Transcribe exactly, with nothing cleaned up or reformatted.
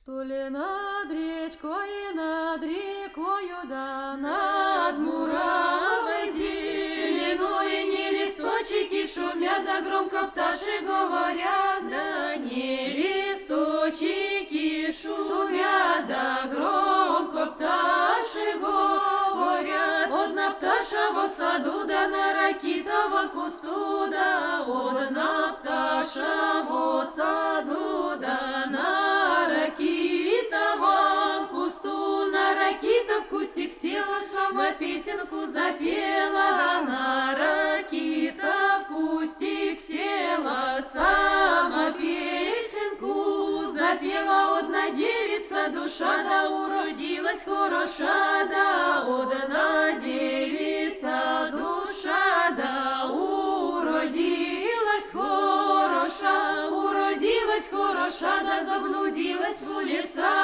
То ли над речкой, над рекою, да над муравой зеленой, не листочки шумят, да громко пташи говорят, да не листочки шумят, да громко пташи говорят. Одна пташа в саду, да на ракитовом кусту, да одна пташа в саду, да на ракитовом кусту, на ракитов кустик села, сама песенку запела, да на ракитов кустик села, сама песенку запела. Одна девица душа, да уродилась хороша, да одна девица душа, да уродилась хороша, уродилась хороша, да заблудилась в леса.